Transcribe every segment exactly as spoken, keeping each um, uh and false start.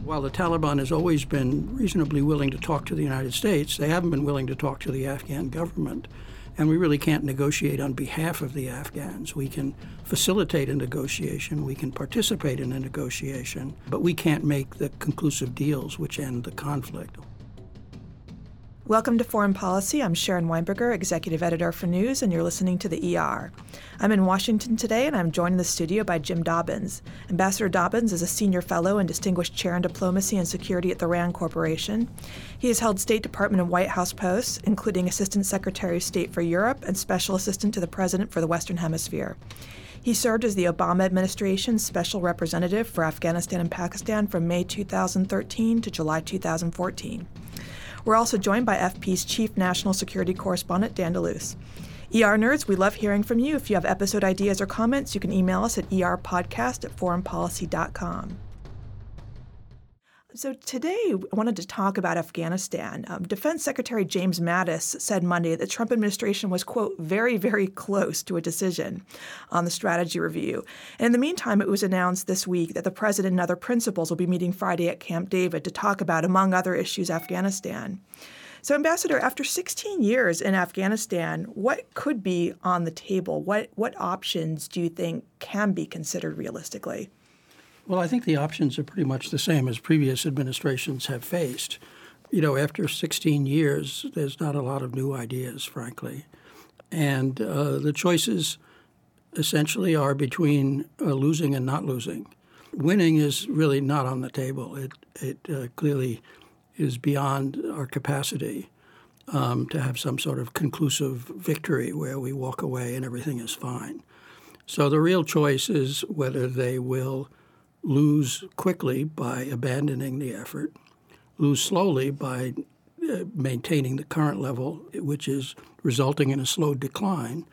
While the Taliban has always been reasonably willing to talk to the United States, they haven't been willing to talk to the Afghan government. And we really can't negotiate on behalf of the Afghans. We can facilitate a negotiation, we can participate in a negotiation, but we can't make the conclusive deals which end the conflict. Welcome to Foreign Policy. I'm Sharon Weinberger, Executive Editor for News, and you're listening to the E R. I'm in Washington today, and I'm joined in the studio by Jim Dobbins. Ambassador Dobbins is a Senior Fellow and Distinguished Chair in Diplomacy and Security at the RAND Corporation. He has held State Department and White House posts, including Assistant Secretary of State for Europe and Special Assistant to the President for the Western Hemisphere. He served as the Obama administration's Special Representative for Afghanistan and Pakistan from May two thousand thirteen to July two thousand fourteen. We're also joined by F P's Chief National Security Correspondent, Dan DeLuce. E R nerds, we love hearing from you. If you have episode ideas or comments, you can email us at e r podcast at foreign policy dot com. So today, I wanted to talk about Afghanistan. Um, Defense Secretary James Mattis said Monday that the Trump administration was, quote, very, very close to a decision on the strategy review. And in the meantime, it was announced this week that the president and other principals will be meeting Friday at Camp David to talk about, among other issues, Afghanistan. So, Ambassador, after sixteen years in Afghanistan, what could be on the table? What, what options do you think can be considered realistically? Well, I think the options are pretty much the same as previous administrations have faced. You know, after sixteen years, there's not a lot of new ideas, frankly. And uh, the choices essentially are between uh, losing and not losing. Winning is really not on the table. It, it uh, clearly is beyond our capacity um, to have some sort of conclusive victory where we walk away and everything is fine. So the real choice is whether they will lose quickly by abandoning the effort, lose slowly by uh, maintaining the current level, which is resulting in a slow decline,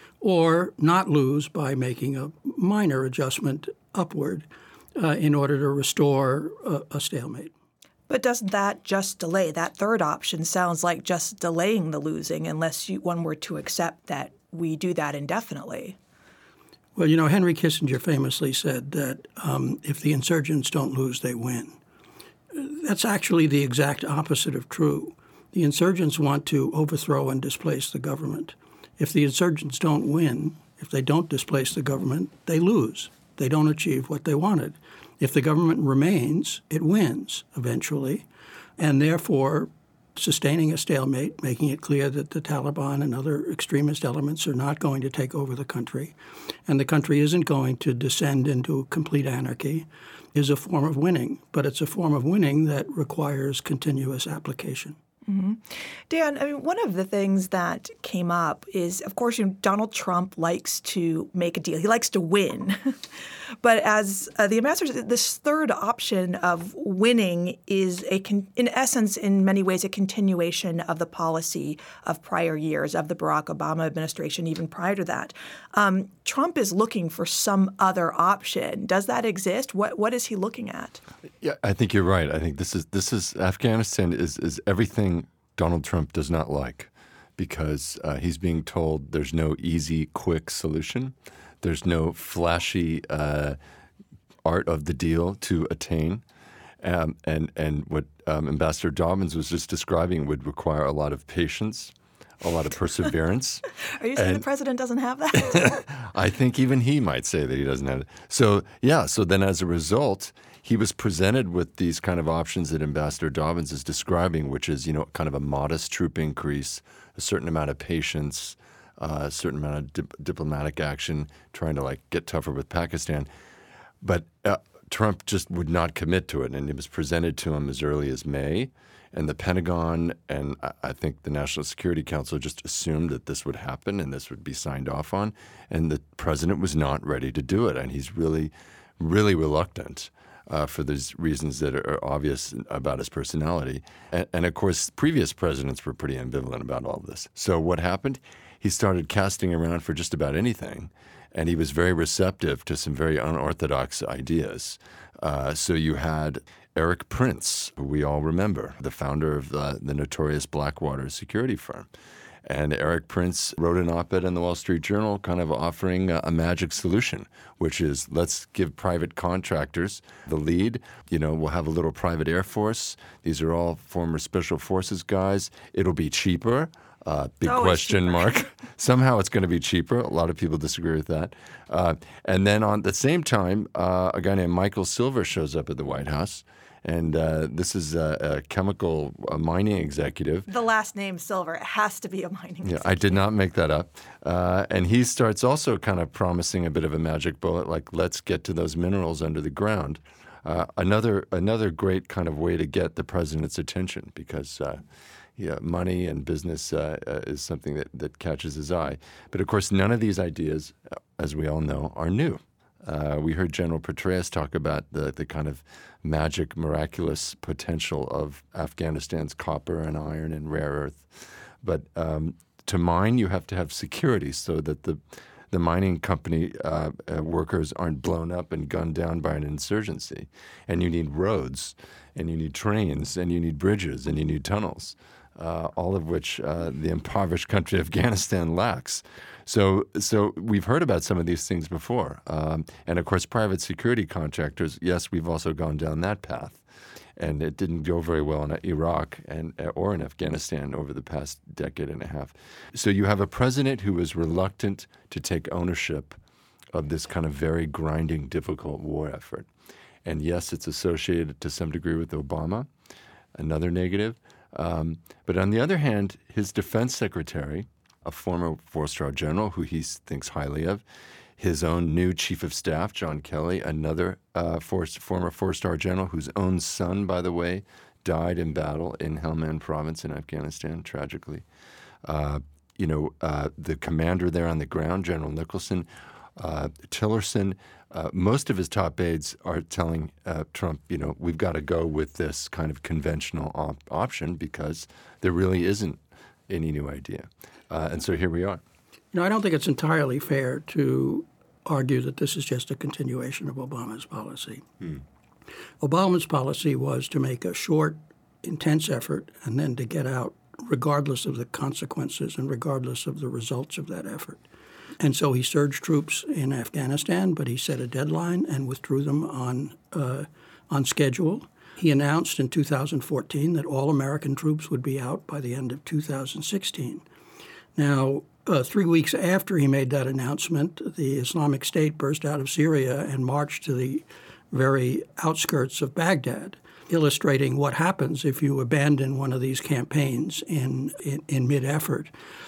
or not lose by making a minor adjustment upward uh, in order to restore a, a stalemate. But doesn't that just delay? That third option sounds like just delaying the losing unless you, one were to accept that we do that indefinitely. Well, you know, Henry Kissinger famously said that um, if the insurgents don't lose, they win. That's actually the exact opposite of true. The insurgents want to overthrow and displace the government. If the insurgents don't win, if they don't displace the government, they lose. They don't achieve what they wanted. If the government remains, it wins eventually, and therefore sustaining a stalemate, making it clear that the Taliban and other extremist elements are not going to take over the country, and the country isn't going to descend into complete anarchy, is a form of winning. But it's a form of winning that requires continuous application. Mm-hmm. Dan, I mean, one of the things that came up is, of course, you know, Donald Trump likes to make a deal. He likes to win. But as uh, the ambassador, this third option of winning is, a con- in essence, in many ways, a continuation of the policy of prior years, of the Barack Obama administration, even prior to that. Um, Trump is looking for some other option. Does that exist? What What is he looking at? Yeah, I think you're right. I think this is this is Afghanistan is is everything Donald Trump does not like, because uh, he's being told there's no easy, quick solution. There's no flashy uh, art of the deal to attain. Um, and, and what um, Ambassador Dobbins was just describing would require a lot of patience, a lot of perseverance. Are you saying and the president doesn't have that? I think even he might say that he doesn't have it. So, yeah, so then as a result, he was presented with these kind of options that Ambassador Dobbins is describing, which is, you know, kind of a modest troop increase, a certain amount of patience, uh, a certain amount of dip- diplomatic action, trying to, like, get tougher with Pakistan. But uh, Trump just would not commit to it, and it was presented to him as early as May. And the Pentagon and I think the National Security Council just assumed that this would happen and this would be signed off on. And the president was not ready to do it. And he's really, really reluctant uh, for these reasons that are obvious about his personality. And, and, of course, previous presidents were pretty ambivalent about all of this. So what happened? He started casting around for just about anything. And he was very receptive to some very unorthodox ideas. Uh, so you had Erik Prince, who we all remember, the founder of the, the notorious Blackwater security firm. And Eric Prince wrote an op-ed in the Wall Street Journal kind of offering a, a magic solution, which is let's give private contractors the lead. You know, we'll have a little private air force. These are all former special forces guys. It'll be cheaper. Uh, big Always question cheaper. mark. Somehow it's going to be cheaper. A lot of people disagree with that. Uh, and then on the same time, uh, a guy named Michael Silver shows up at the White House. And uh, this is a, a chemical a mining executive. The last name Silver, it has to be a mining Yeah, I did not make that up. Uh, and he starts also kind of promising a bit of a magic bullet, like let's get to those minerals under the ground. Uh, another another great kind of way to get the president's attention because uh, yeah, money and business uh, uh, is something that, that catches his eye. But of course, none of these ideas, as we all know, are new. Uh, we heard General Petraeus talk about the, the kind of magic, miraculous potential of Afghanistan's copper and iron and rare earth. But um, to mine, you have to have security so that the the mining company uh, uh, workers aren't blown up and gunned down by an insurgency. And you need roads, and you need trains, and you need bridges, and you need tunnels, uh, all of which uh, the impoverished country of Afghanistan lacks. So so we've heard about some of these things before. Um, and, of course, private security contractors, yes, we've also gone down that path. And it didn't go very well in Iraq and or in Afghanistan over the past decade and a half. So you have a president who is reluctant to take ownership of this kind of very grinding, difficult war effort. And, yes, it's associated to some degree with Obama, another negative. Um, but on the other hand, his defense secretary, a former four-star general who he thinks highly of, his own new chief of staff, John Kelly, another uh, four, former four-star general whose own son, by the way, died in battle in Helmand province in Afghanistan, tragically. Uh, you know, uh, the commander there on the ground, General Nicholson, uh, Tillerson, uh, most of his top aides are telling uh, Trump, you know, we've got to go with this kind of conventional op- option because there really isn't any new idea. Uh, and so here we are. You know, I don't think it's entirely fair to argue that this is just a continuation of Obama's policy. Hmm. Obama's policy was to make a short, intense effort and then to get out regardless of the consequences and regardless of the results of that effort. And so he surged troops in Afghanistan, but he set a deadline and withdrew them on uh, on schedule. He announced in two thousand fourteen that all American troops would be out by the end of two thousand sixteen. Now, uh, three weeks after he made that announcement, the Islamic State burst out of Syria and marched to the very outskirts of Baghdad, illustrating what happens if you abandon one of these campaigns in, in, in mid-effort.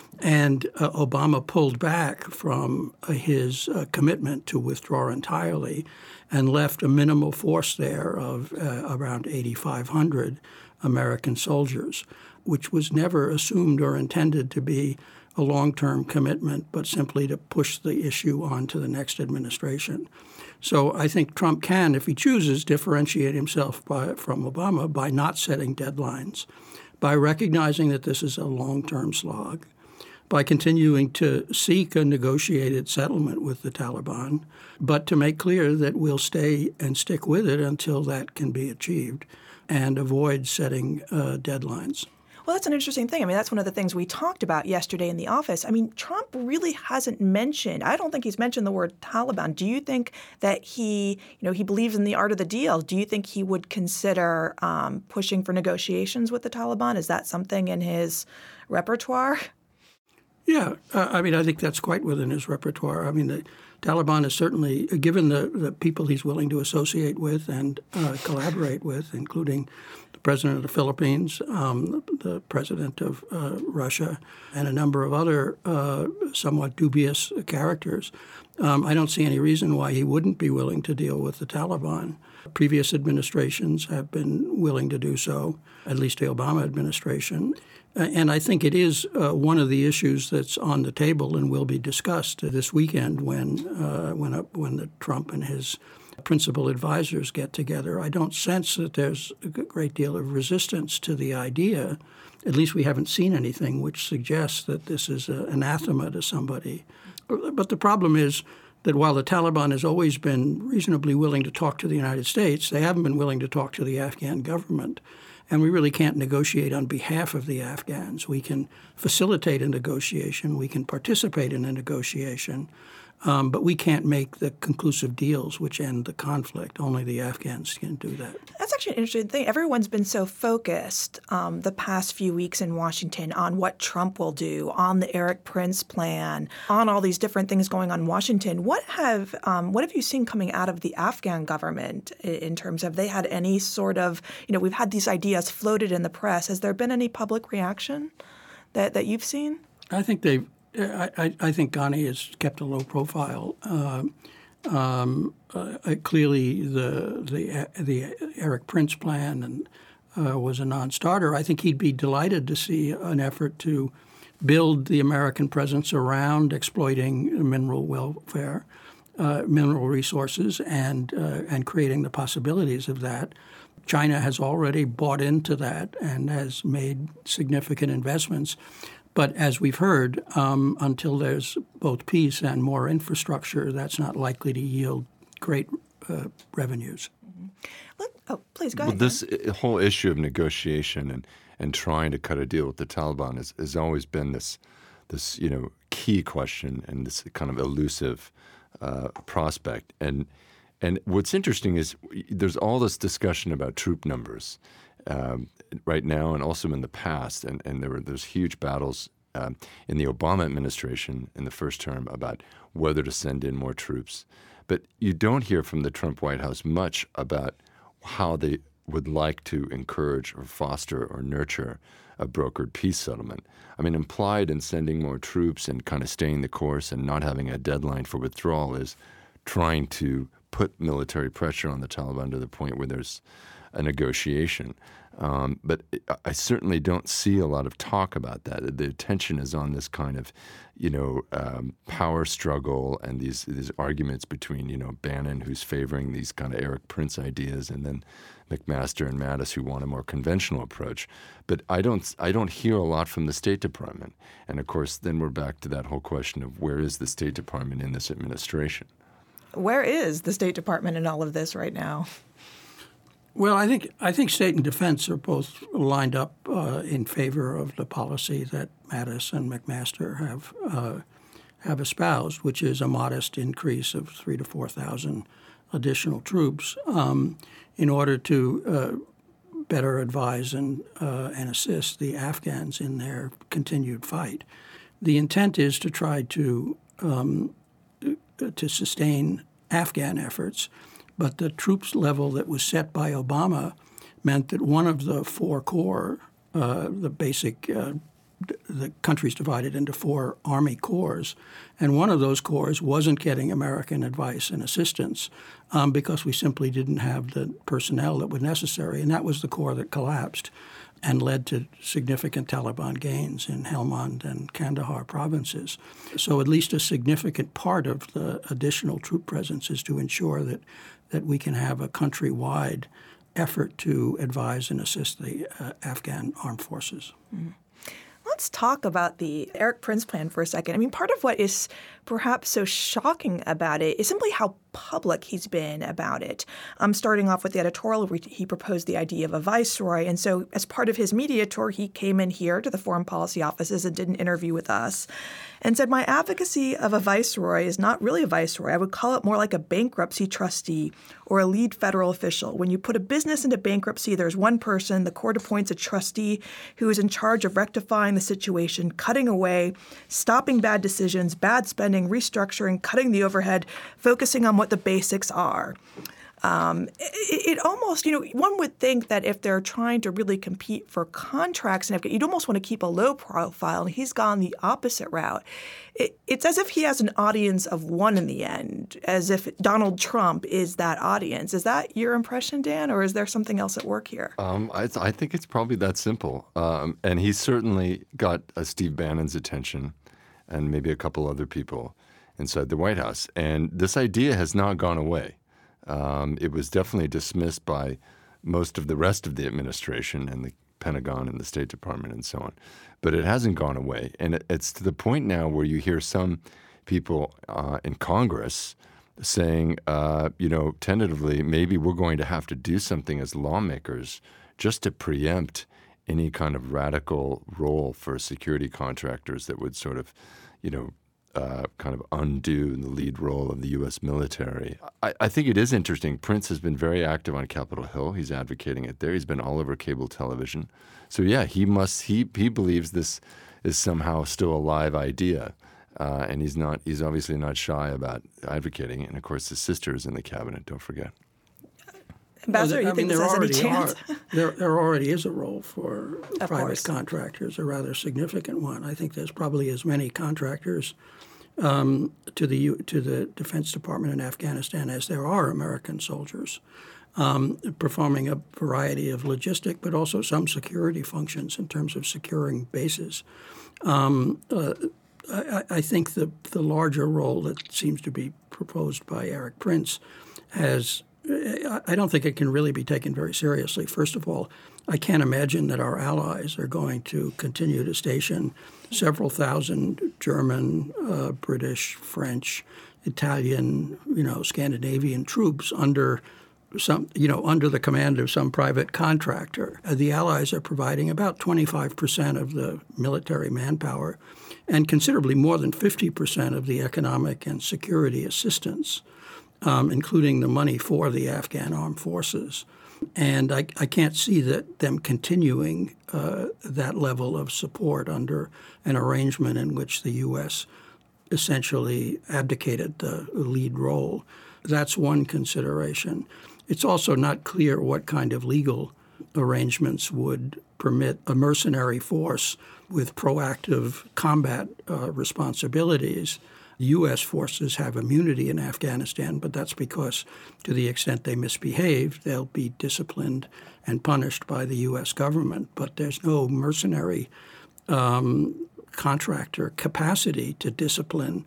And uh, Obama pulled back from uh, his uh, commitment to withdraw entirely and left a minimal force there of uh, around eighty-five hundred American soldiers, which was never assumed or intended to be a long-term commitment, but simply to push the issue on to the next administration. So I think Trump can, if he chooses, differentiate himself by, from Obama by not setting deadlines, by recognizing that this is a long-term slog, by continuing to seek a negotiated settlement with the Taliban, but to make clear that we'll stay and stick with it until that can be achieved and avoid setting uh, deadlines. Well, that's an interesting thing. I mean, that's one of the things we talked about yesterday in the office. I mean, Trump really hasn't mentioned, I don't think he's mentioned the word Taliban. Do you think that he, you know, he believes in the art of the deal? Do you think he would consider um, pushing for negotiations with the Taliban? Is that something in his repertoire? Yeah, uh, I mean, I think that's quite within his repertoire. I mean, the Taliban is certainly, given the, the people he's willing to associate with and uh, collaborate with, including the president of the Philippines, um, the president of uh, Russia, and a number of other uh, somewhat dubious characters, um, I don't see any reason why he wouldn't be willing to deal with the Taliban. Previous administrations have been willing to do so, at least the Obama administration. And I think it is uh, one of the issues that's on the table and will be discussed this weekend when uh, when uh, when the Trump and his principal advisors get together. I don't sense that there's a great deal of resistance to the idea. At least we haven't seen anything which suggests that this is a, anathema to somebody. But the problem is that while the Taliban has always been reasonably willing to talk to the United States, they haven't been willing to talk to the Afghan government. And we really can't negotiate on behalf of the Afghans. We can facilitate a negotiation. We can participate in a negotiation. Um, but we can't make the conclusive deals which end the conflict. Only the Afghans can do that. That's actually an interesting thing. Everyone's been so focused um, the past few weeks in Washington on what Trump will do, on the Erik Prince plan, on all these different things going on in Washington. What have um, what have you seen coming out of the Afghan government in terms of they had any sort of, you know, we've had these ideas floated in the press. Has there been any public reaction that, that you've seen? I think they've I, I think Ghani has kept a low profile. Uh, um, uh, clearly, the the the Erik Prince plan and uh, was a non-starter. I think he'd be delighted to see an effort to build the American presence around exploiting mineral welfare, uh, mineral resources, and uh, and creating the possibilities of that. China has already bought into that and has made significant investments. But as we've heard, um, until there's both peace and more infrastructure, that's not likely to yield great uh, revenues. Mm-hmm. Let, oh, please go well, ahead. This whole issue of negotiation and, and trying to cut a deal with the Taliban has, has always been this, this you know, key question and this kind of elusive uh, prospect. And and what's interesting is there's all this discussion about troop numbers. Um, right now and also in the past, and, and there were there's huge battles um, in the Obama administration in the first term about whether to send in more troops. But you don't hear from the Trump White House much about how they would like to encourage or foster or nurture a brokered peace settlement. I mean, implied in sending more troops and kind of staying the course and not having a deadline for withdrawal is trying to put military pressure on the Taliban to the point where there's a negotiation. Um, but I certainly don't see a lot of talk about that. The attention is on this kind of, you know, um, power struggle and these these arguments between, you know, Bannon, who's favoring these kind of Erik Prince ideas, and then McMaster and Mattis, who want a more conventional approach. But I don't I don't hear a lot from the State Department. And of course, then we're back to that whole question of where is the State Department in this administration? Where is the State Department in all of this right now? Well, I think I think State and Defense are both lined up uh, in favor of the policy that Mattis and McMaster have uh, have espoused, which is a modest increase of three to four thousand additional troops um, in order to uh, better advise and uh, and assist the Afghans in their continued fight. The intent is to try to um, to sustain Afghan efforts. But the troops level that was set by Obama meant that one of the four corps, uh, the basic, uh, the country's divided into four Army corps, and one of those corps wasn't getting American advice and assistance um, because we simply didn't have the personnel that was necessary, and that was the corps that collapsed and led to significant Taliban gains in Helmand and Kandahar provinces. So at least a significant part of the additional troop presence is to ensure that that we can have a countrywide effort to advise and assist the uh, Afghan armed forces. Mm-hmm. Let's talk about the Erik Prince plan for a second. I mean, part of what is perhaps so shocking about it is simply how public he's been about it. Um, starting off with the editorial, where he proposed the idea of a viceroy. And so as part of his media tour, he came in here to the foreign policy offices and did an interview with us and said, my advocacy of a viceroy is not really a viceroy. I would call it more like a bankruptcy trustee or a lead federal official. When you put a business into bankruptcy, there's one person, the court appoints a trustee who is in charge of rectifying the situation, cutting away, stopping bad decisions, bad spending, restructuring, cutting the overhead, focusing on what the basics are. Um, it, it almost, you know, one would think that if they're trying to really compete for contracts, and you'd almost want to keep a low profile, and he's gone the opposite route. It, it's as if he has an audience of one in the end, as if Donald Trump is that audience. Is that your impression, Dan, or is there something else at work here? Um, I, I think it's probably that simple. Um, and he's certainly got uh, Steve Bannon's attention and maybe a couple other people inside the White House. And this idea has not gone away. Um, it was definitely dismissed by most of the rest of the administration and the Pentagon and the State Department and so on. But it hasn't gone away. And it, it's to the point now where you hear some people uh, in Congress saying, uh, you know, tentatively, maybe we're going to have to do something as lawmakers just to preempt any kind of radical role for security contractors that would sort of, you know, uh, kind of undo the lead role of the U S military. I, I think it is interesting. Prince has been very active on Capitol Hill. He's advocating it there. He's been all over cable television. So yeah, he must. He he believes this is somehow still a live idea, uh, and he's not. He's obviously not shy about advocating it. And of course, his sister is in the cabinet. Don't forget. Ambassador, well, you I think mean, this there has any already chance? are, there, there already is a role for Of private course. contractors, a rather significant one. I think there's probably as many contractors um, to the U, to the Defense Department in Afghanistan as there are American soldiers, um, performing a variety of logistic, but also some security functions in terms of securing bases. Um, uh, I, I think the the larger role that seems to be proposed by Erik Prince has. I don't think it can really be taken very seriously. First of all, I can't imagine that our allies are going to continue to station several thousand German, uh, British, French, Italian, you know, Scandinavian troops under some, you know, under the command of some private contractor. Uh, the allies are providing about twenty-five percent of the military manpower and considerably more than fifty percent of the economic and security assistance. Um, including the money for the Afghan armed forces. And I, I can't see that them continuing uh, that level of support under an arrangement in which the U S essentially abdicated the lead role. That's one consideration. It's also not clear what kind of legal arrangements would permit a mercenary force with proactive combat uh, responsibilities. U S forces have immunity in Afghanistan, but that's because to the extent they misbehave, they'll be disciplined and punished by the U S government. But there's no mercenary um, contractor capacity to discipline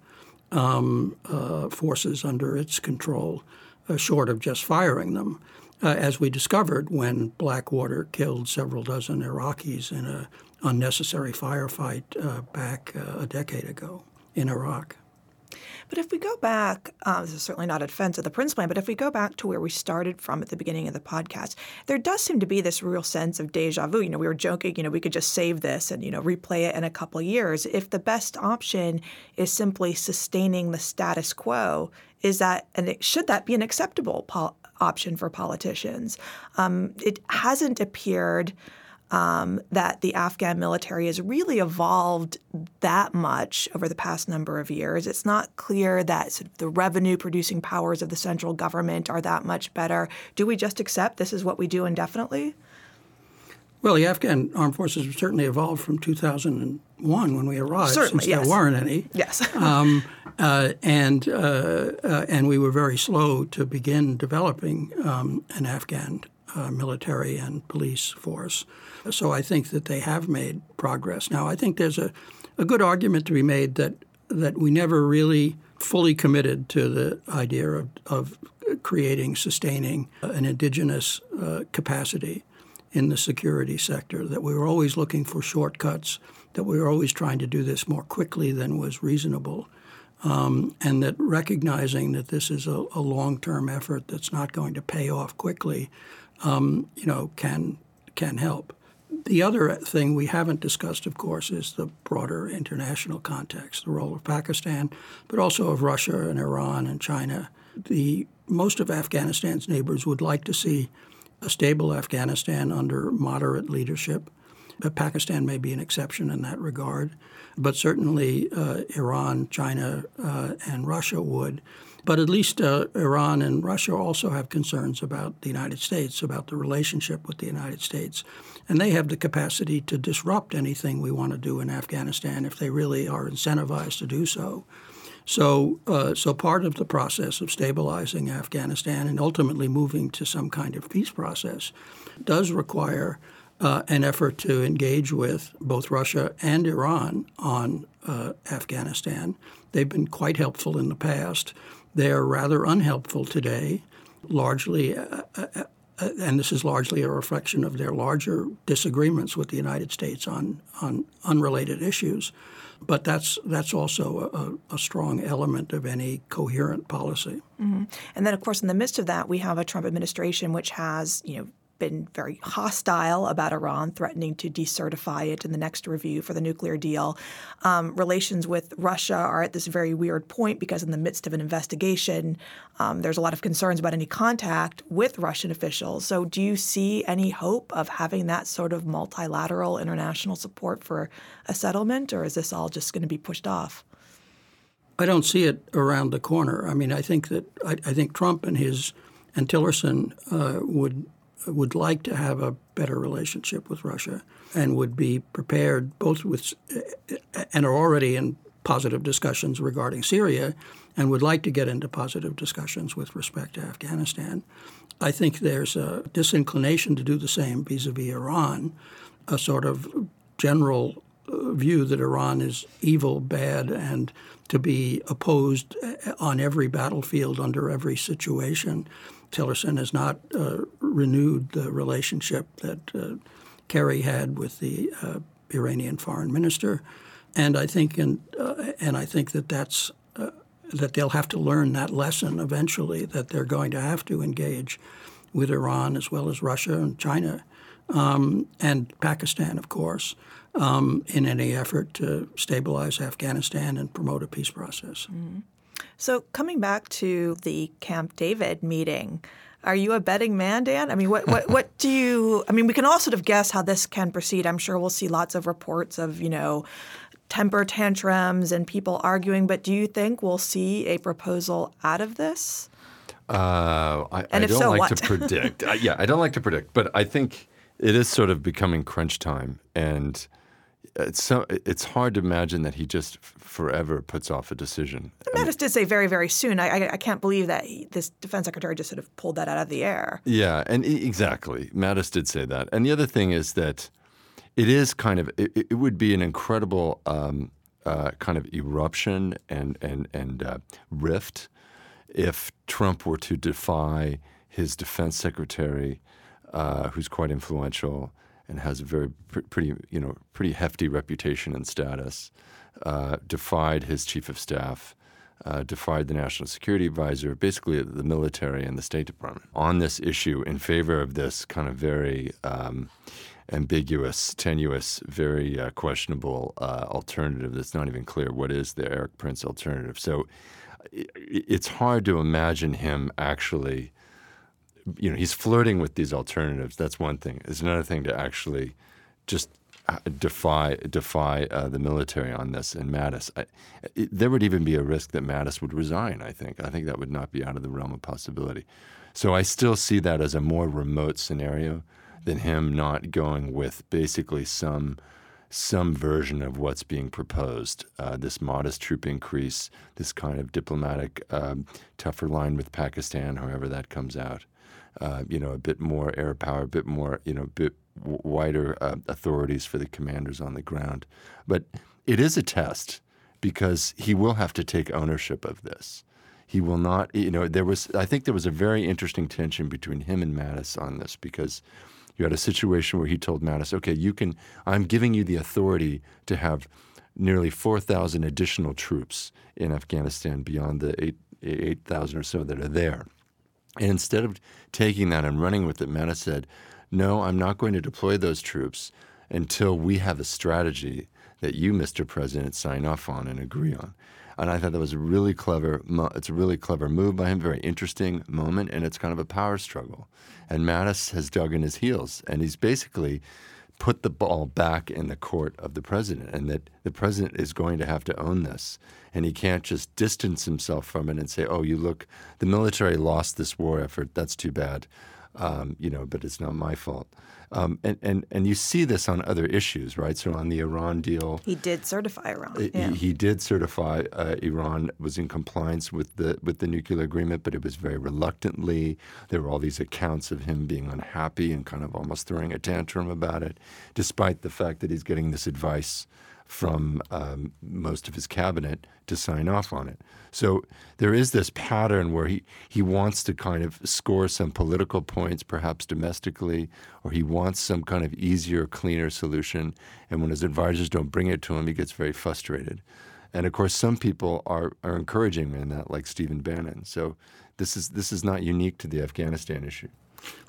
um, uh, forces under its control, uh, short of just firing them, uh, as we discovered when Blackwater killed several dozen Iraqis in an unnecessary firefight uh, back uh, a decade ago in Iraq. But if we go back, uh, this is certainly not a defense of the Prince plan, but if we go back to where we started from at the beginning of the podcast, there does seem to be this real sense of deja vu. You know, we were joking, you know, we could just save this and, you know, replay it in a couple of years. If the best option is simply sustaining the status quo, is that, and it, should that be an acceptable pol- option for politicians? Um, it hasn't appeared Um, that the Afghan military has really evolved that much over the past number of years. It's not clear that sort of the revenue-producing powers of the central government are that much better. Do we just accept this is what we do indefinitely? Well, the Afghan armed forces have certainly evolved from two thousand one when we arrived, Certainly, since yes. there weren't any. Yes. um, uh, and uh, uh, and we were very slow to begin developing um, an Afghan uh, military and police force. So I think that they have made progress. Now, I think there's a, a good argument to be made that that we never really fully committed to the idea of, of creating, sustaining an indigenous uh, capacity in the security sector, that we were always looking for shortcuts, that we were always trying to do this more quickly than was reasonable, um, and that recognizing that this is a, a long-term effort that's not going to pay off quickly, um, you know, can can help. The other thing we haven't discussed, of course, is the broader international context, the role of Pakistan, but also of Russia and Iran and China. The most of Afghanistan's neighbors would like to see a stable Afghanistan under moderate leadership. But Pakistan may be an exception in that regard. But certainly uh, Iran, China, uh, and Russia would. But at least uh, Iran and Russia also have concerns about the United States, about the relationship with the United States. And they have the capacity to disrupt anything we want to do in Afghanistan if they really are incentivized to do so. So, uh, so part of the process of stabilizing Afghanistan and ultimately moving to some kind of peace process does require uh, an effort to engage with both Russia and Iran on uh, Afghanistan. They've been quite helpful in the past. They're rather unhelpful today, largely, uh, uh, uh, and this is largely a reflection of their larger disagreements with the United States on, on unrelated issues. But that's that's also a, a strong element of any coherent policy. Mm-hmm. And then, of course, in the midst of that, we have a Trump administration which has, you know, been very hostile about Iran threatening to decertify it in the next review for the nuclear deal. Um, relations with Russia are at this very weird point because in the midst of an investigation, um, there's a lot of concerns about any contact with Russian officials. So do you see any hope of having that sort of multilateral international support for a settlement, or is this all just going to be pushed off? I don't see it around the corner. I mean, I think that I, I think Trump and his and Tillerson uh, would would like to have a better relationship with Russia and would be prepared both with and are already in positive discussions regarding Syria and would like to get into positive discussions with respect to Afghanistan. I think there's a disinclination to do the same vis-a-vis Iran, a sort of general view that Iran is evil, bad, and to be opposed on every battlefield under every situation. Tillerson has not uh, renewed the relationship that uh, Kerry had with the uh, Iranian foreign minister, and I think in, uh, and I think that that's uh, that they'll have to learn that lesson eventually, that they're going to have to engage with Iran as well as Russia and China um, and Pakistan, of course, um, in any effort to stabilize Afghanistan and promote a peace process. Mm-hmm. So coming back to the Camp David meeting, are you a betting man, Dan? I mean, what, what, what do you – I mean, we can all sort of guess how this can proceed. I'm sure we'll see lots of reports of, you know, temper tantrums and people arguing. But do you think we'll see a proposal out of this? Uh, I, and I if don't so, like what? to predict. uh, yeah, I don't like to predict. But I think it is sort of becoming crunch time. And – It's so it's hard to imagine that he just f- forever puts off a decision. Mattis did say very, very soon. I, I, I can't believe that he, this defense secretary just sort of pulled that out of the air. Yeah, and e- exactly. Mattis did say that. And the other thing is that it is kind of it, it would be an incredible um, uh, kind of eruption and and and uh, rift if Trump were to defy his defense secretary, uh, who's quite influential and has a very pr- pretty, you know, pretty hefty reputation and status, uh, defied his chief of staff, uh, defied the national security advisor, basically the military and the State Department on this issue in favor of this kind of very um, ambiguous, tenuous, very uh, questionable uh, alternative that's not even clear what is the Erik Prince alternative. So it, it's hard to imagine him actually – you know, he's flirting with these alternatives. That's one thing. It's another thing to actually just defy defy uh, the military on this. And Mattis, I, it, there would even be a risk that Mattis would resign, I think. I think that would not be out of the realm of possibility. So I still see that as a more remote scenario than him not going with basically some some version of what's being proposed, uh, this modest troop increase, this kind of diplomatic um, tougher line with Pakistan, however that comes out. Uh, you know, a bit more air power, a bit more, you know, bit w- wider uh, authorities for the commanders on the ground. But it is a test because he will have to take ownership of this. He will not, you know, there was, I think there was a very interesting tension between him and Mattis on this because you had a situation where he told Mattis, okay, you can, I'm giving you the authority to have nearly four thousand additional troops in Afghanistan beyond the eight thousand or so that are there. And instead of taking that and running with it, Mattis said, no, I'm not going to deploy those troops until we have a strategy that you, Mister President, sign off on and agree on. And I thought that was a really clever, it's a really clever move by him, very interesting moment, and it's kind of a power struggle. And Mattis has dug in his heels, and he's basically put the ball back in the court of the president, and that the president is going to have to own this. And he can't just distance himself from it and say, oh, you look, the military lost this war effort. That's too bad, um, you know, but it's not my fault. Um, and, and, and you see this on other issues, right? So on the Iran deal. He did certify Iran. He, yeah. he did certify uh, Iran was in compliance with the with the nuclear agreement, but it was very reluctantly. There were all these accounts of him being unhappy and kind of almost throwing a tantrum about it, despite the fact that he's getting this advice from um, most of his cabinet to sign off on it. So there is this pattern where he, he wants to kind of score some political points, perhaps domestically, or he wants some kind of easier, cleaner solution. And when his advisors don't bring it to him, he gets very frustrated. And of course, some people are, are encouraging him in that, like Stephen Bannon. So this is this is not unique to the Afghanistan issue.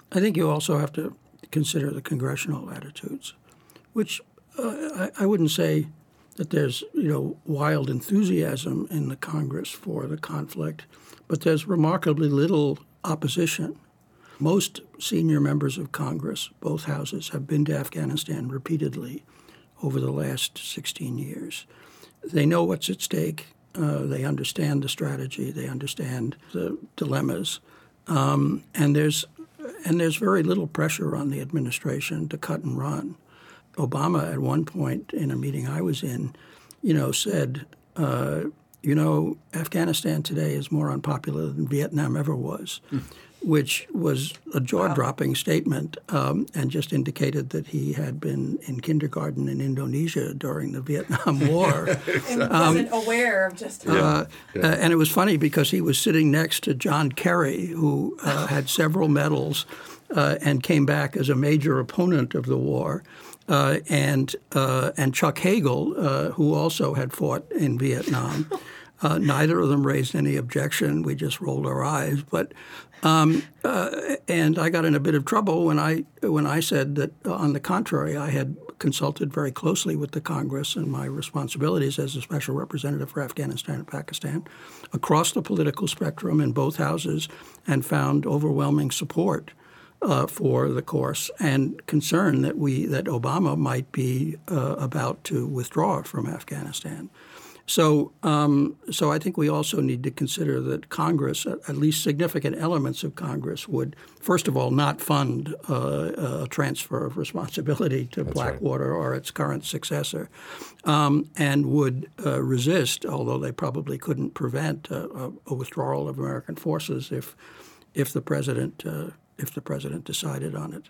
I think you also have to consider the congressional attitudes, which uh, I, I wouldn't say that there's, you know, wild enthusiasm in the Congress for the conflict, but there's remarkably little opposition. Most senior members of Congress, both houses, have been to Afghanistan repeatedly over the last sixteen years. They know what's at stake. Uh, they understand the strategy. They understand the dilemmas. Um, and there's and there's very little pressure on the administration to cut and run. Obama, at one point in a meeting I was in, you know, said, uh, you know, Afghanistan today is more unpopular than Vietnam ever was, mm. which was a jaw-dropping wow. statement um, and just indicated that he had been in kindergarten in Indonesia during the Vietnam War. And um, wasn't aware of just how. Uh, yeah. uh, and it was funny because he was sitting next to John Kerry, who uh, had several medals uh, and came back as a major opponent of the war. Uh, and uh, and Chuck Hagel, uh, who also had fought in Vietnam. Uh, neither of them raised any objection. We just rolled our eyes. But um, uh, and I got in a bit of trouble when I when I said that, on the contrary, I had consulted very closely with the Congress and my responsibilities as a special representative for Afghanistan and Pakistan across the political spectrum in both houses, and found overwhelming support Uh, for the course, and concern that we that Obama might be uh, about to withdraw from Afghanistan. So, um, so I think we also need to consider that Congress, at least significant elements of Congress, would first of all not fund uh, a transfer of responsibility to That's Blackwater right. or its current successor, um, and would uh, resist, although they probably couldn't prevent a, a withdrawal of American forces if if the president. Uh, if the president decided on it.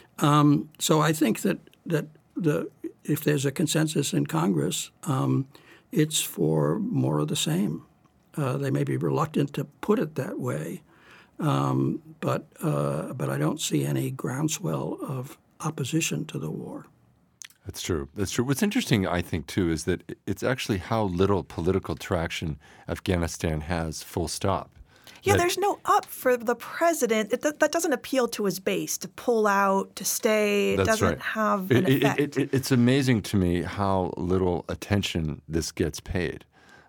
Um, so I think that, that the if there's a consensus in Congress, um, it's for more of the same. Uh, they may be reluctant to put it that way, um, but uh, but I don't see any groundswell of opposition to the war. That's true. That's true. What's interesting, I think, too, is that it's actually how little political traction Afghanistan has, full stop. Yeah, that, there's no up for the president. It, that, that doesn't appeal to his base, to pull out, to stay. It that's doesn't right. have it, an it, effect. It, it, it's amazing to me how little attention this gets paid.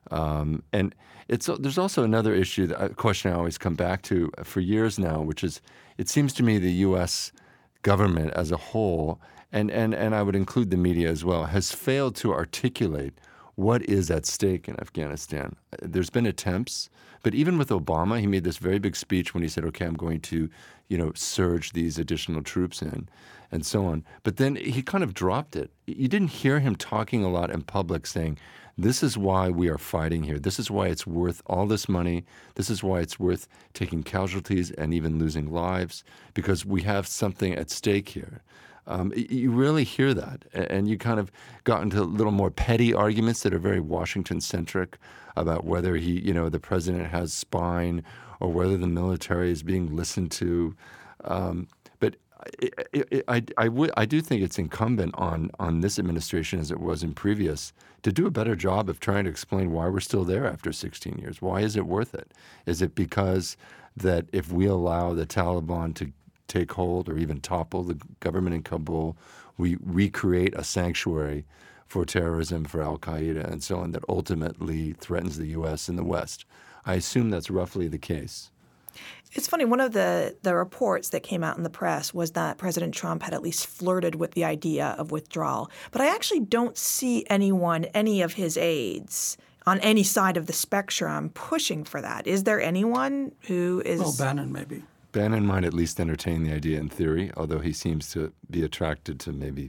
Um, and it's there's also another issue, that, a question I always come back to for years now, which is it seems to me the U S government as a whole, and, and, and I would include the media as well, has failed to articulate what is at stake in Afghanistan. There's been attempts, but even with Obama, he made this very big speech when he said, okay, I'm going to, you know, surge these additional troops in and so on. But then he kind of dropped it. You didn't hear him talking a lot in public saying, this is why we are fighting here. This is why it's worth all this money. This is why it's worth taking casualties and even losing lives, because we have something at stake here. Um, you really hear that, and you kind of got into a little more petty arguments that are very Washington-centric about whether he, you know, the president has spine or whether the military is being listened to. Um, but I, I, I, I, w- I do think it's incumbent on on this administration, as it was in previous, to do a better job of trying to explain why we're still there after sixteen years. Why is it worth it? Is it because that if we allow the Taliban to take hold or even topple the government in Kabul, we recreate a sanctuary for terrorism, for al-Qaeda, and so on, that ultimately threatens the U S and the West? I assume that's roughly the case. It's funny, one of the, the reports that came out in the press was that President Trump had at least flirted with the idea of withdrawal. But I actually don't see anyone, any of his aides, on any side of the spectrum pushing for that. Is there anyone who is— Well, Bannon maybe. Bannon might at least entertain the idea in theory, although he seems to be attracted to maybe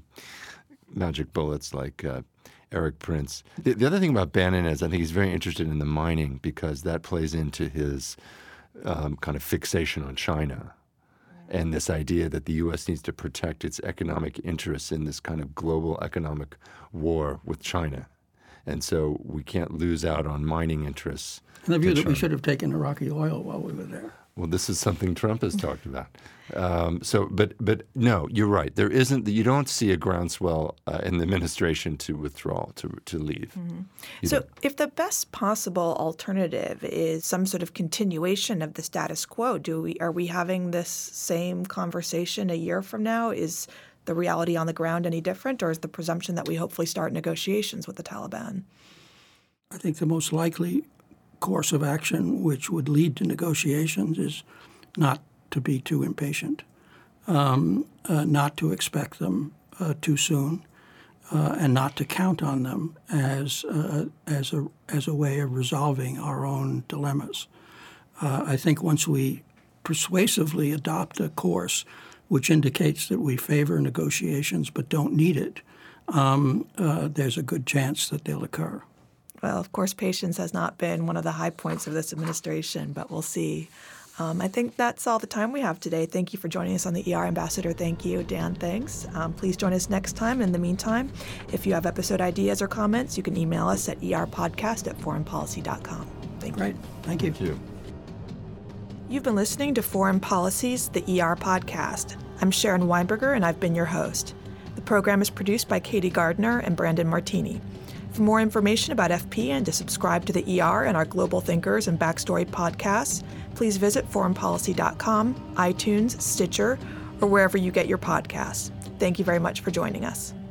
magic bullets like uh, Eric Prince. The, the other thing about Bannon is I think he's very interested in the mining, because that plays into his um, kind of fixation on China and this idea that the U S needs to protect its economic interests in this kind of global economic war with China. And so we can't lose out on mining interests. And the view that China. we should have taken Iraqi oil while we were there. Well, this is something Trump has talked about. Um, so, but but no, you're right. There isn't. You don't see a groundswell uh, in the administration to withdraw, to to leave. Mm-hmm. So, if the best possible alternative is some sort of continuation of the status quo, do we are we having this same conversation a year from now? Is the reality on the ground any different, or is the presumption that we hopefully start negotiations with the Taliban? I think the most likely course of action which would lead to negotiations is not to be too impatient, um, uh, not to expect them uh, too soon, uh, and not to count on them as uh, as a as a way of resolving our own dilemmas. Uh, I think once we persuasively adopt a course which indicates that we favor negotiations but don't need it, um, uh, there's a good chance that they'll occur. Well, of course, patience has not been one of the high points of this administration, but we'll see. Um, I think that's all the time we have today. Thank you for joining us on the E R Ambassador. Thank you, Dan. Thanks. Um, please join us next time. In the meantime, if you have episode ideas or comments, you can email us at e r podcast at foreign policy dot com. Thank you. Great. Thank you. Thank you. You've been listening to Foreign Policy's The E R Podcast. I'm Sharon Weinberger, and I've been your host. The program is produced by Katie Gardner and Brandon Martini. For more information about F P and to subscribe to the E R and our Global Thinkers and Backstory podcasts, please visit foreign policy dot com, iTunes, Stitcher, or wherever you get your podcasts. Thank you very much for joining us.